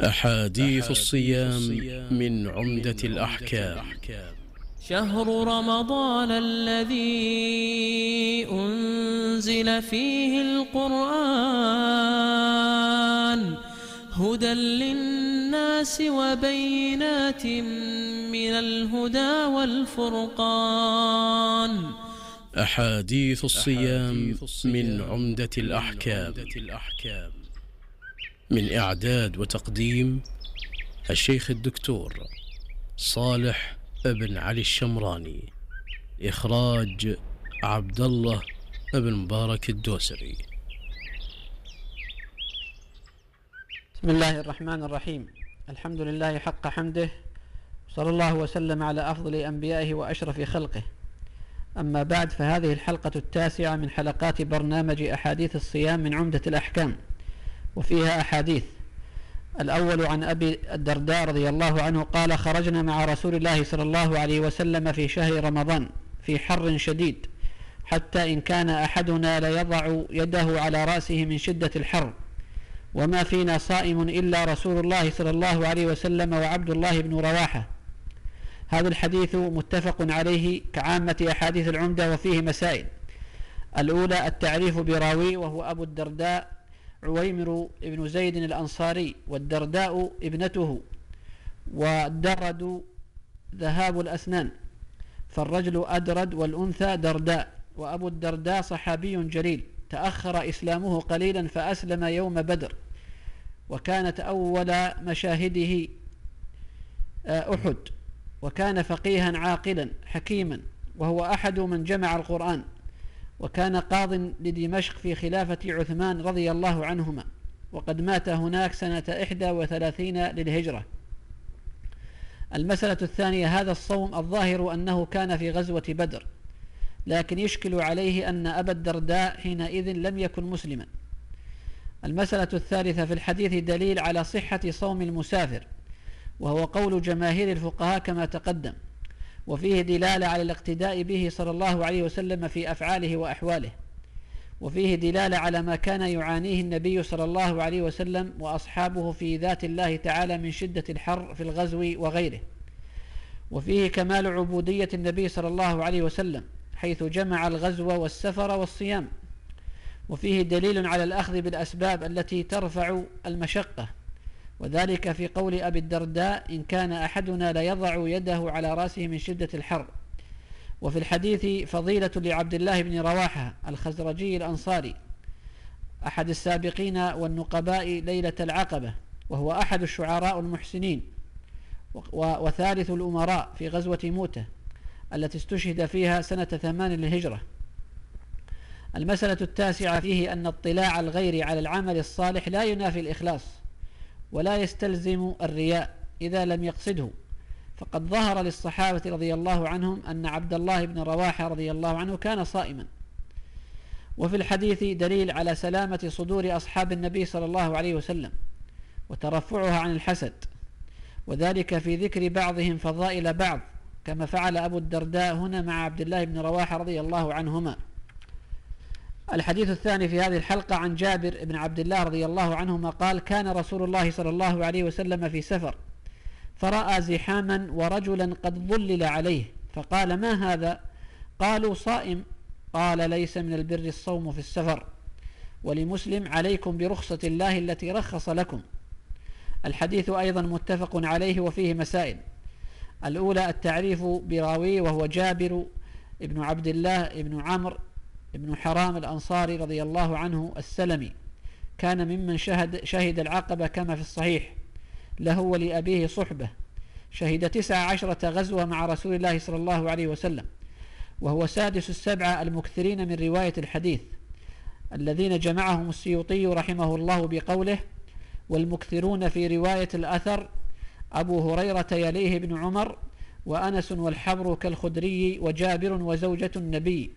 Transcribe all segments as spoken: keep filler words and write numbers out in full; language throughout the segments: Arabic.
أحاديث الصيام من عمدة الأحكام. شهر رمضان الذي أنزل فيه القرآن هدى للناس وبينات من الهدى والفرقان. أحاديث الصيام من عمدة الأحكام، من إعداد وتقديم الشيخ الدكتور صالح ابن علي الشمراني، إخراج عبد الله ابن مبارك الدوسري. بسم الله الرحمن الرحيم. الحمد لله حق حمده، صلى الله وسلم على أفضل أنبيائه وأشرف خلقه. أما بعد، فهذه الحلقة التاسعة من حلقات برنامج أحاديث الصيام من عمدة الأحكام، وفيها أحاديث. الأول عن أبي الدرداء رضي الله عنه قال: خرجنا مع رسول الله صلى الله عليه وسلم في شهر رمضان في حر شديد، حتى إن كان أحدنا ليضع يده على رأسه من شدة الحر، وما فينا صائم إلا رسول الله صلى الله عليه وسلم وعبد الله بن رواحة. هذا الحديث متفق عليه كعامة أحاديث العمدة، وفيه مسائل. الأولى التعريف براوي، وهو أبو الدرداء عويمر بن زيد الأنصاري، والدرداء ابنته، والدرد ذهاب الأسنان، فالرجل أدرد والأنثى درداء. وأبو الدرداء صحابي جليل، تأخر إسلامه قليلا فأسلم يوم بدر، وكانت أول مشاهده أحد، وكان فقيها عاقلا حكيما، وهو أحد من جمع القرآن، وكان قاض لدمشق في خلافة عثمان رضي الله عنهما، وقد مات هناك سنة إحدى وثلاثين للهجرة. المسألة الثانية: هذا الصوم الظاهر أنه كان في غزوة بدر، لكن يشكل عليه أن أبا الدرداء حينئذ لم يكن مسلما. المسألة الثالثة: في الحديث دليل على صحة صوم المسافر، وهو قول جماهير الفقهاء كما تقدم، وفيه دلالة على الاقتداء به صلى الله عليه وسلم في أفعاله وأحواله، وفيه دلالة على ما كان يعانيه النبي صلى الله عليه وسلم وأصحابه في ذات الله تعالى من شدة الحر في الغزو وغيره، وفيه كمال عبودية النبي صلى الله عليه وسلم حيث جمع الغزو والسفر والصيام، وفيه دليل على الأخذ بالأسباب التي ترفع المشقة، وذلك في قول أبي الدرداء: إن كان أحدنا ليضع يده على رأسه من شدة الحر. وفي الحديث فضيلة لعبد الله بن رواحة الخزرجي الأنصاري، أحد السابقين والنقباء ليلة العقبة، وهو أحد الشعراء المحسنين، وثالث الأمراء في غزوة موتة التي استشهد فيها سنة ثمان للهجرة. المسألة التاسعة فيه أن اطلاع الغير على العمل الصالح لا ينافي الإخلاص، ولا يستلزم الرياء إذا لم يقصده، فقد ظهر للصحابة رضي الله عنهم أن عبد الله بن رواحة رضي الله عنه كان صائما. وفي الحديث دليل على سلامة صدور أصحاب النبي صلى الله عليه وسلم وترفعها عن الحسد، وذلك في ذكر بعضهم فضائل بعض، كما فعل أبو الدرداء هنا مع عبد الله بن رواحة رضي الله عنهما. الحديث الثاني في هذه الحلقة عن جابر بن عبد الله رضي الله عنهما قال: كان رسول الله صلى الله عليه وسلم في سفر، فرأى زحاما ورجلا قد ظلل عليه، فقال: ما هذا؟ قالوا: صائم. قال: ليس من البر الصوم في السفر. ولمسلم: عليكم برخصة الله التي رخص لكم. الحديث أيضا متفق عليه، وفيه مسائل. الأولى التعريف براوي، وهو جابر بن عبد الله بن عمرو ابن حرام الأنصاري رضي الله عنه السلمي، كان ممن شهد, شهد العقبة كما في الصحيح، له ولأبيه صحبة، شهد تسع عشرة غزوة مع رسول الله صلى الله عليه وسلم، وهو سادس السبعة المكثرين من رواية الحديث، الذين جمعهم السيوطي رحمه الله بقوله: والمكثرون في رواية الأثر أبو هريرة يليه بن عمر، وأنس والحبر كالخدري، وجابر وزوجة النبي.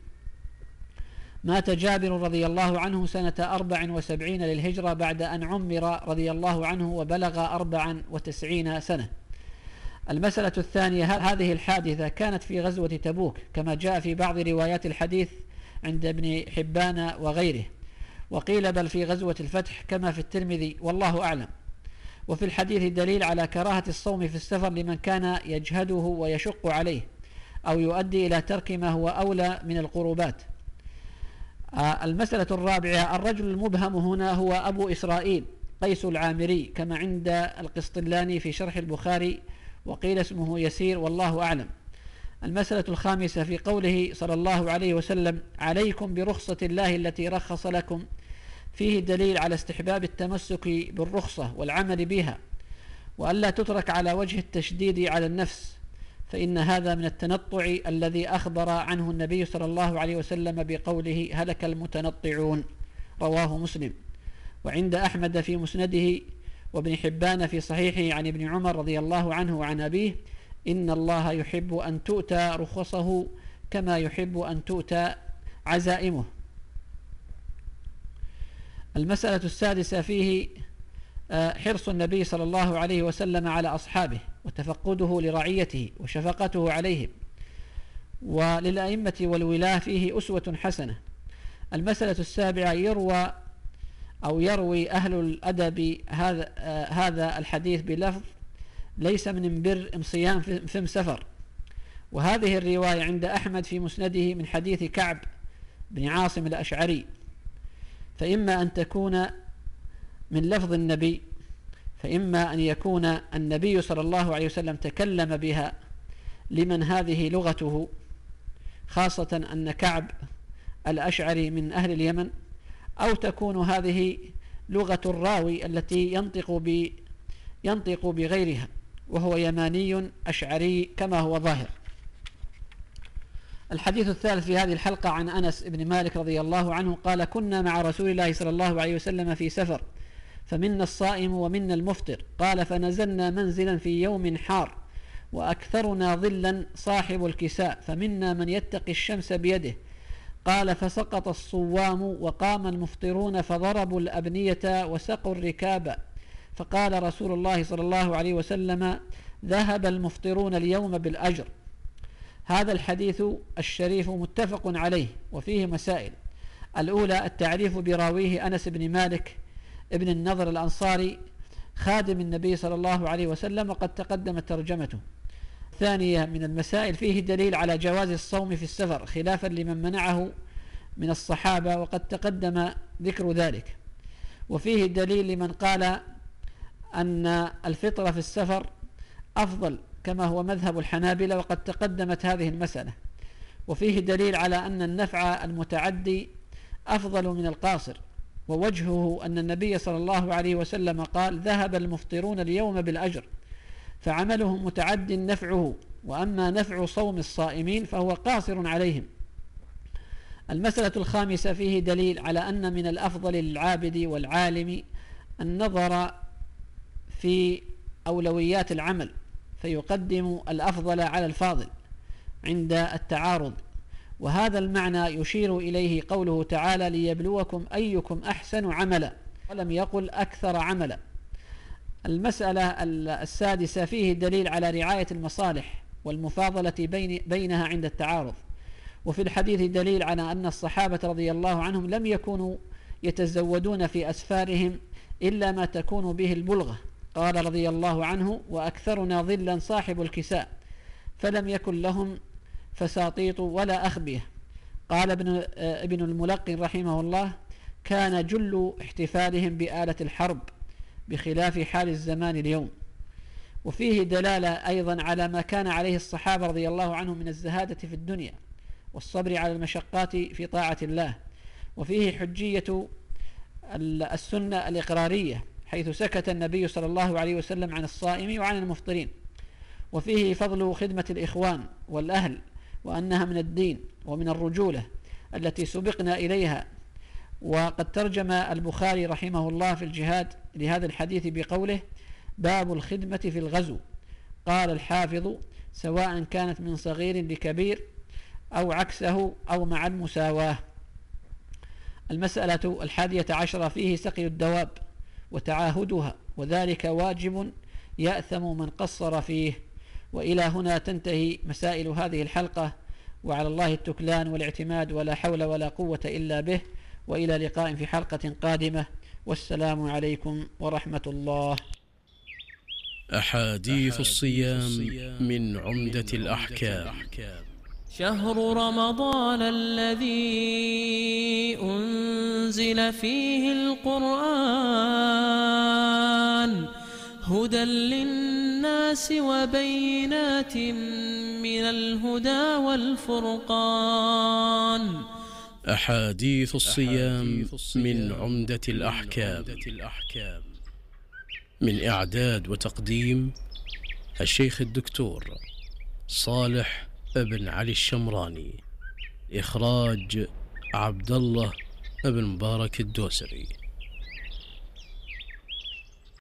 مات جابر رضي الله عنه سنة أربع وسبعين للهجرة بعد أن عمر رضي الله عنه وبلغ أربع وتسعين سنة. المسألة الثانية: هذه الحادثة كانت في غزوة تبوك، كما جاء في بعض روايات الحديث عند ابن حبان وغيره، وقيل بل في غزوة الفتح كما في الترمذي، والله أعلم. وفي الحديث دليل على كراهة الصوم في السفر لمن كان يجهده ويشق عليه أو يؤدي إلى ترك ما هو أولى من القربات. المسألة الرابعة: الرجل المبهم هنا هو أبو إسرائيل قيس العامري كما عند القسطلاني في شرح البخاري، وقيل اسمه يسير والله أعلم. المسألة الخامسة في قوله صلى الله عليه وسلم: عليكم برخصة الله التي رخص لكم، فيه دليل على استحباب التمسك بالرخصة والعمل بها، وألا تترك على وجه التشديد على النفس، فإن هذا من التنطع الذي أخبر عنه النبي صلى الله عليه وسلم بقوله: هلك المتنطعون، رواه مسلم. وعند أحمد في مسنده وابن حبان في صحيحه عن ابن عمر رضي الله عنه وعن أبيه: إن الله يحب أن تؤتى رخصه كما يحب أن تؤتى عزائمه. المسألة السادسة فيه حرص النبي صلى الله عليه وسلم على أصحابه وتفقده لرعيته وشفقته عليهم، وللأئمة والولاة فيه أسوة حسنة. المسألة السابعة: يروى أو يروي أهل الأدب هذا هذا الحديث بلفظ: ليس من بر صيام فم سفر. وهذه الرواية عند أحمد في مسنده من حديث كعب بن عاصم الأشعري، فإما أن تكون من لفظ النبي، فإما أن يكون النبي صلى الله عليه وسلم تكلم بها لمن هذه لغته، خاصة أن كعب الأشعري من أهل اليمن، أو تكون هذه لغة الراوي التي ينطق ب ينطق بغيرها وهو يماني أشعري كما هو ظاهر. الحديث الثالث في هذه الحلقة عن أنس بن مالك رضي الله عنه قال: كنا مع رسول الله صلى الله عليه وسلم في سفر، فمنا الصائم ومنا المفطر. قال: فنزلنا منزلا في يوم حار، وأكثرنا ظلا صاحب الكساء، فمنا من يتقي الشمس بيده. قال: فسقط الصوام وقام المفطرون فضربوا الأبنية وسقوا الركاب، فقال رسول الله صلى الله عليه وسلم: ذهب المفطرون اليوم بالأجر. هذا الحديث الشريف متفق عليه، وفيه مسائل. الأولى: التعريف براويه أنس بن مالك ابن النضر الأنصاري خادم النبي صلى الله عليه وسلم، وقد تقدمت ترجمته. ثانية من المسائل: فيه دليل على جواز الصوم في السفر خلافا لمن منعه من الصحابة، وقد تقدم ذكر ذلك. وفيه دليل لمن قال أن الفطر في السفر أفضل كما هو مذهب الحنابلة، وقد تقدمت هذه المسألة. وفيه دليل على أن النفع المتعدي أفضل من القاصر، ووجهه أن النبي صلى الله عليه وسلم قال: ذهب المفطرون اليوم بالأجر، فعملهم متعد نفعه، وأما نفع صوم الصائمين فهو قاصر عليهم. المسألة الخامسة: فيه دليل على أن من الأفضل للعابد والعالم النظر في أولويات العمل، فيقدم الأفضل على الفاضل عند التعارض. وهذا المعنى يشير إليه قوله تعالى: ليبلوكم أيكم أحسن عملا، ولم يقل أكثر عملا. المسألة السادسة: فيه دليل على رعاية المصالح والمفاضلة بين بينها عند التعارض. وفي الحديث دليل على أن الصحابة رضي الله عنهم لم يكونوا يتزودون في أسفارهم إلا ما تكون به البلغة. قال رضي الله عنه: وأكثرنا ظلا صاحب الكساء، فلم يكن لهم فساطيط ولا أخبية. قال ابن, ابن الملقن رحمه الله: كان جل احتفالهم بآلة الحرب بخلاف حال الزمان اليوم. وفيه دلالة أيضا على ما كان عليه الصحابة رضي الله عنهم من الزهادة في الدنيا والصبر على المشقات في طاعة الله. وفيه حجية السنة الإقرارية، حيث سكت النبي صلى الله عليه وسلم عن الصائم وعن المفطرين. وفيه فضل خدمة الإخوان والأهل، وأنها من الدين ومن الرجولة التي سبقنا إليها. وقد ترجم البخاري رحمه الله في الجهاد لهذا الحديث بقوله: باب الخدمة في الغزو. قال الحافظ: سواء كانت من صغير لكبير أو عكسه أو مع المساواة. المسألة الحادية عشرة: فيه سقي الدواب وتعاهدها، وذلك واجب يأثم من قصر فيه. وإلى هنا تنتهي مسائل هذه الحلقة، وعلى الله التكلان والاعتماد، ولا حول ولا قوة إلا به. وإلى لقاء في حلقة قادمة، والسلام عليكم ورحمة الله. أحاديث الصيام من عمدة الأحكام. شهر رمضان الذي أنزل فيه القرآن هدى للناس وبينات من الهدى والفرقان. أحاديث الصيام من عمدة الأحكام. من إعداد وتقديم الشيخ الدكتور صالح بن علي الشمراني. إخراج عبد الله بن مبارك الدوسري.